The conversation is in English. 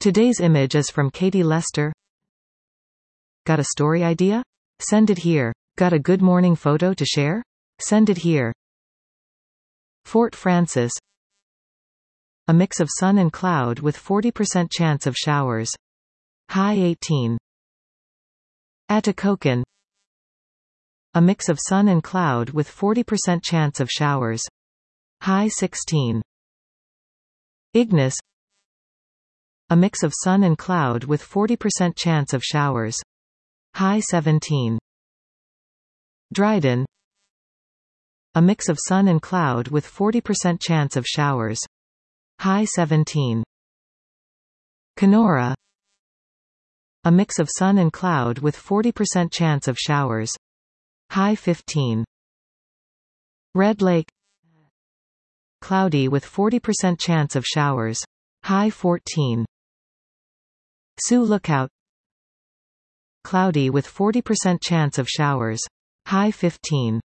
Today's image is from Katie Lester. Got a story idea? Send it here. Got a good morning photo to share? Send it here. Fort Frances. A mix of sun and cloud with 40% chance of showers. High 18. Atikokan. A mix of sun and cloud with 40% chance of showers. High 16. Ignis. A mix of sun and cloud with 40% chance of showers. High 17. Dryden. A mix of sun and cloud with 40% chance of showers. High 17. Kenora. A mix of sun and cloud with 40% chance of showers. High 15. Red Lake. Cloudy with 40% chance of showers. High 14. Sioux Lookout. Cloudy with 40% chance of showers. High 15.